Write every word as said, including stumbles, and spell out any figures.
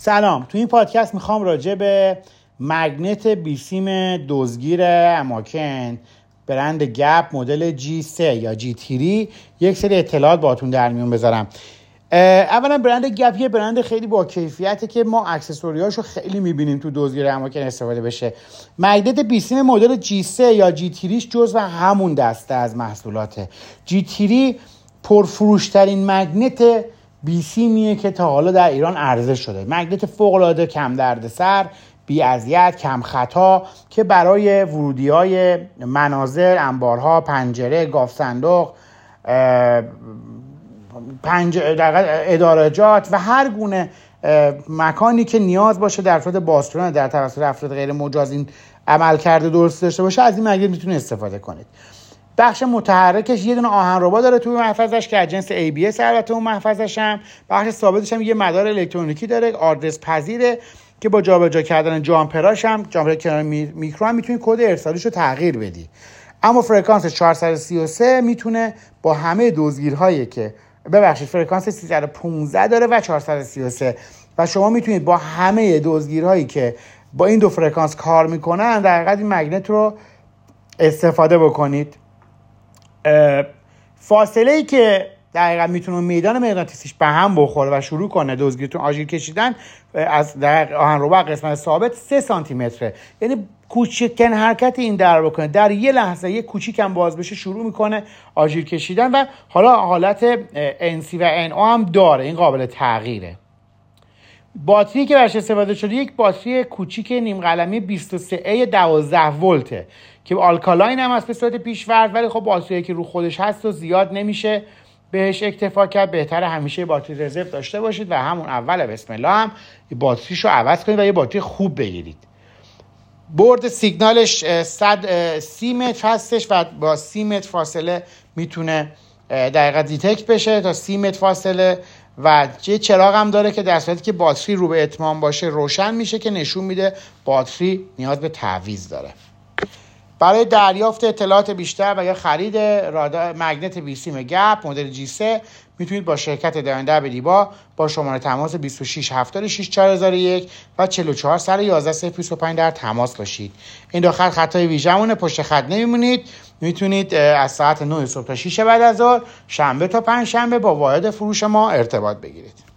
سلام. تو این پادکست میخوام راجع به مگنت بیسیم دزدگیر اماکن برند گپ مدل جی سه یا جی تری یک سری اطلاعات باهاتون در میون بذارم. اولا برند گپ یه برند خیلی با کیفیته که ما اکسسوریاشو خیلی میبینیم تو دزدگیر اماکن استفاده بشه. مگنت بیسیم مدل جی سه یا جی تریش جزو همون دسته از محصولاته. جی تری پرفروشترین مگنت بیسیمیه که تا حالا در ایران عرضه شده. مگنت فوق‌العاده کم دردسر، بی اذیت، کم خطا که برای ورودی‌های منازل، انبارها، پنجره، گاف صندوق، پنجره، ادارجات و هر گونه مکانی که نیاز باشه در صورت باز شدن در توسط افراد غیر مجاز این عمل کرده درست داشته باشه، از این مگنت میتونید استفاده کنید. بخش متحرکش یه دونه آهنربا داره توی محفظش که از جنس ای بی اس، البته اون محفظش هم بخش ثابتش هم یه مدار الکترونیکی داره، آدرس پذیره که با جابجا کردن جامپراش هم جامپر کنار میکرو هم میتونی کد ارسالیش رو تغییر بدی. اما فرکانس چهارصد و سی و سه میتونه با همه دزدگیرهایی که ببخشید فرکانس سیصد و پانزده داره و چهارصد و سی و سه و شما میتونید با همه دزدگیرهایی که با این دو فرکانس کار میکنن در حقیقت این مگنت رو استفاده بکنید. فاصله ای که در حقیقت میتونه میدان مغناطیسیش به هم بخوره و شروع کنه دزدگیرتون آژیر کشیدن از در آهنربا قسمت ثابت سه سانتی متره. یعنی کوچکترین حرکت این در بکنه در یه لحظه یه کوچیک هم باز بشه شروع میکنه آژیر کشیدن و حالا حالت ان سی و ان او هم داره، این قابل تغییره. باتری که برش استفاده شده یک باتری کوچیک نیم قلمی بیست و سه ای دوازده ولته که آلکالاین هم هست به صورت پیش‌فرض، ولی خب باتری که رو خودش هست و زیاد نمیشه بهش اکتفا کرد. بهتره همیشه باتری رزرو داشته باشید و همون اول بسم الله هم باتریشو عوض کنید و یه باتری خوب بگیرید. برد سیگنالش صد سی متر هستش و با سی متر فاصله میتونه دقیقاً دیتکت بشه تا سی متر فاصله و یه چراغ هم داره که در صورتی که باتری رو به اتمام باشه روشن میشه که نشون میده باتری نیاز به تعویض داره. برای دریافت اطلاعات بیشتر و یا خرید رادار مگنت بیسیم گپ مدل جی سه میتونید با شرکت داینده بدیبا با شماره تماس بیست و شش هفتاد و شش چهار صفر یک و چهل و چهار صد و یازده صفر بیست و پنج در تماس باشید. این دو خط خطای ویژمونه، پشت خط نمیمونید. میتونید از ساعت نه صبح تا شش بعد از ظهر، شنبه تا پنج شنبه با واحد فروش ما ارتباط بگیرید.